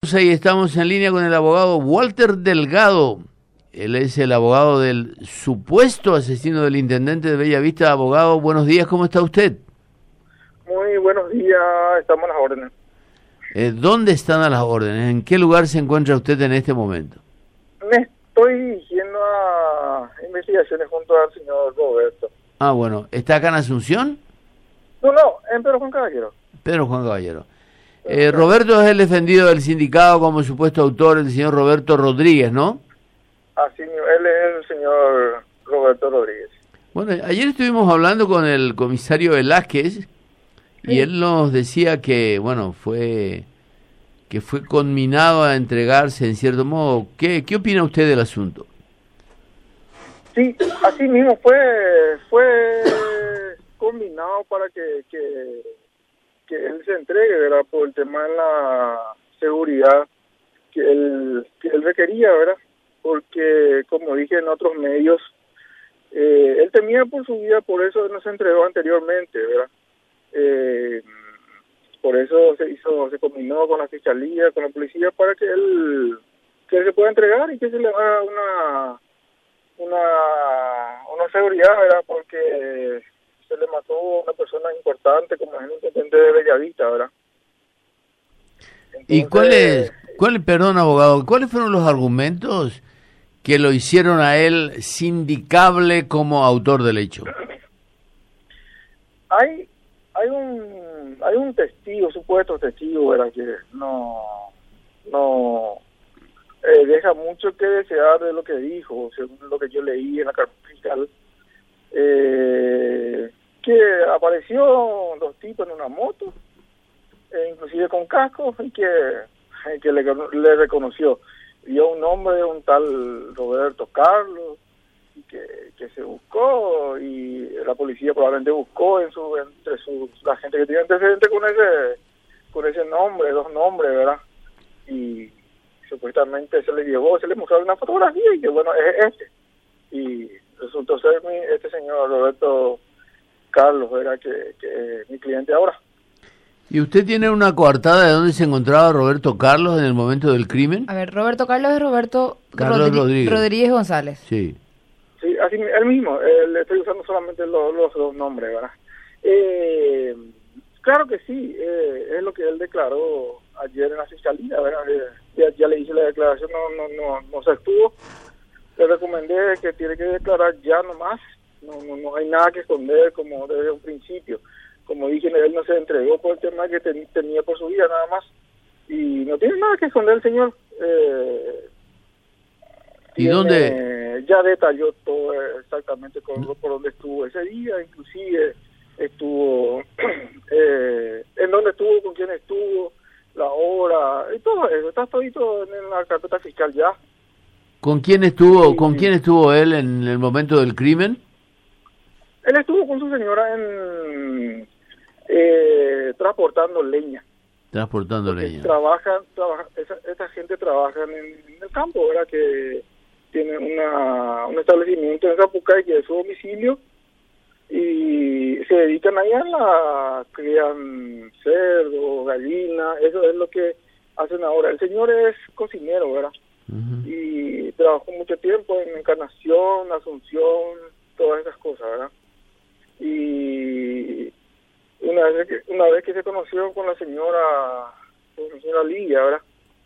Y estamos en línea con el abogado Walter Delgado. Él es el abogado del supuesto asesino del intendente de Bellavista. Abogado, buenos días, ¿cómo está usted? Muy buenos días, estamos a las órdenes. ¿Dónde están a las órdenes? ¿En qué lugar se encuentra usted en este momento? Me estoy dirigiendo a investigaciones junto al señor Roberto. Ah, bueno, ¿está acá en Asunción? No, en Pedro Juan Caballero. Pedro Juan Caballero. Roberto es el defendido del sindicato como supuesto autor, el señor Roberto Rodríguez, ¿no? Así, él es el señor Roberto Rodríguez. Bueno, ayer estuvimos hablando con el comisario Velázquez y él nos decía que, bueno, fue conminado a entregarse en cierto modo. ¿Qué opina usted del asunto? Sí, así mismo fue combinado para que él se entregue, ¿verdad? Por el tema de la seguridad que él requería, ¿verdad? Porque, como dije en otros medios, él temía por su vida, por eso no se entregó anteriormente, ¿verdad? Por eso se combinó con la fiscalía, con la policía, para que él se pueda entregar y que se le haga una seguridad, ¿verdad? Porque se le mató a una persona importante como es el intendente de Bellavista, ¿verdad? Entonces, ¿Y perdón, abogado, cuáles fueron los argumentos que lo hicieron a él sindicable como autor del hecho? Hay un testigo, supuesto testigo, ¿verdad? Que no deja mucho que desear de lo que dijo, según lo que yo leí en la carta fiscal. Que apareció dos tipos en una moto, inclusive con casco, y que le reconoció. Vio un nombre, un tal Roberto Carlos, y que se buscó, y la policía probablemente buscó entre la gente que tiene antecedentes con ese nombre, dos nombres, ¿verdad? Y supuestamente se le mostró una fotografía y que bueno, es este. Y resultó ser este señor Roberto Carlos, era que es mi cliente ahora. ¿Y usted tiene una coartada de dónde se encontraba Roberto Carlos en el momento del crimen? A ver, Roberto Carlos es Roberto Rodríguez. Rodríguez González. Sí. Sí, así él mismo, le estoy usando solamente los dos nombres, ¿verdad? Claro que sí, es lo que él declaró ayer en la fiscalía, ¿verdad? Ya le hice la declaración, no se estuvo. Le recomendé que tiene que declarar ya nomás, no hay nada que esconder como desde un principio. Como dije, él no se entregó por el tema que tenía por su vida nada más, y no tiene nada que esconder el señor. ¿Y dónde? Ya detalló todo exactamente por dónde estuvo ese día, inclusive estuvo, en dónde estuvo, con quién estuvo, la hora, y todo eso, está todito en la carpeta fiscal ya. ¿Con quién estuvo él en el momento del crimen? Él estuvo con su señora transportando leña. Transportando leña. Esta gente trabaja en el campo, ¿verdad? Que tiene un establecimiento en Zapucay que es su domicilio y se dedican ahí crían cerdo, gallina, eso es lo que hacen ahora. El señor es cocinero, ¿verdad? Uh-huh. Y trabajó mucho tiempo en Encarnación, Asunción, todas esas cosas, ¿verdad? Y una vez que se conoció con la señora Lilla, ¿verdad?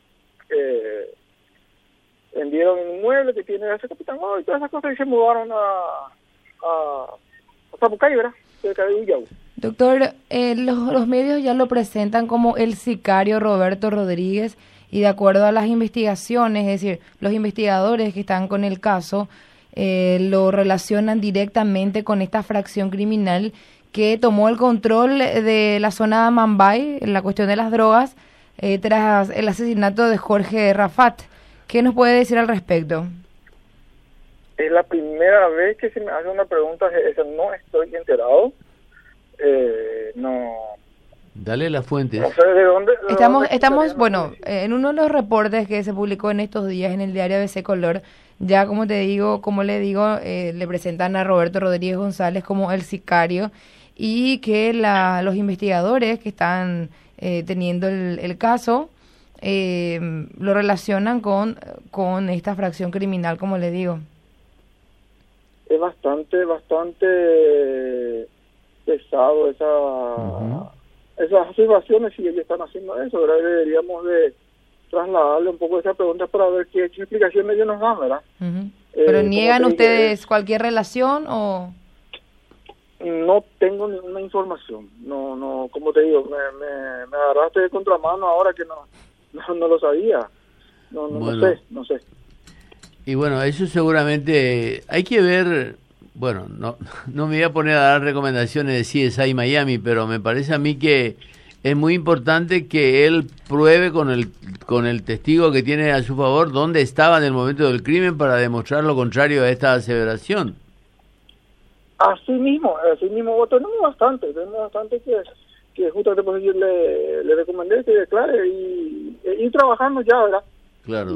Vendieron un inmueble que tiene ese capitán y todas esas cosas y se mudaron a Zapucay, ¿verdad? Cerca de Villau. Doctor, los medios ya lo presentan como el sicario Roberto Rodríguez y de acuerdo a las investigaciones, es decir, los investigadores que están con el caso lo relacionan directamente con esta fracción criminal que tomó el control de la zona de Mambay en la cuestión de las drogas tras el asesinato de Jorge Rafat. ¿Qué nos puede decir al respecto? Es la primera vez que se me hace una pregunta, no estoy enterado. No. Dale la fuente. No sé de dónde. Estamos, bueno, en uno de los reportes que se publicó en estos días en el diario ABC Color, ya como le digo, le presentan a Roberto Rodríguez González como el sicario y que los investigadores que están teniendo el caso lo relacionan con esta fracción criminal, como le digo. Es bastante pesado esas afirmaciones, si ellos están haciendo eso, ¿verdad? Deberíamos de trasladarle un poco esa pregunta para ver qué explicación ellos nos dan, ¿verdad? ¿Pero niegan ustedes cualquier relación o...? No tengo ninguna información, no, como te digo, me agarraste de contramano ahora que no lo sabía, Bueno. no sé. Y bueno, eso seguramente hay que ver. Bueno, no me voy a poner a dar recomendaciones de CSI Miami, pero me parece a mí que es muy importante que él pruebe con el testigo que tiene a su favor dónde estaba en el momento del crimen para demostrar lo contrario a esta aseveración. Así mismo, tenemos bastante que justamente por eso yo le recomendé que declare y ir trabajando ya, ¿verdad? Claro.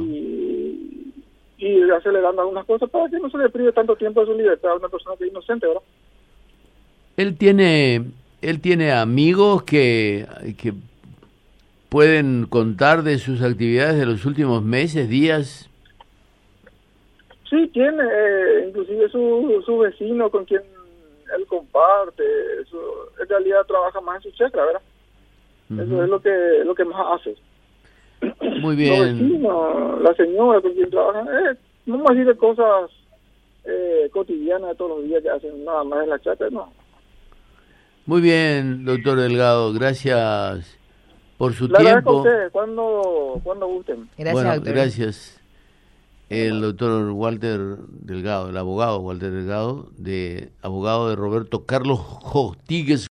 Y acelerando algunas cosas para que no se le prive tanto tiempo de su libertad a una persona que es inocente, ¿verdad? Él tiene amigos que pueden contar de sus actividades de los últimos meses, días. Sí, tiene, inclusive su vecino con quien él comparte, en realidad trabaja más en su chacra, ¿verdad? Eso es lo que más hace. Muy bien. Los vecinos, la señora con quien trabaja, no más de cosas cotidianas de todos los días que hacen, nada más en la chacra, no. Muy bien, doctor Delgado, gracias por su Le agradezco a tiempo. ustedes, cuando gusten. Gracias, Bueno, doctor. gracias. El doctor Walter Delgado, el abogado Walter Delgado, abogado de Roberto Carlos Jostigues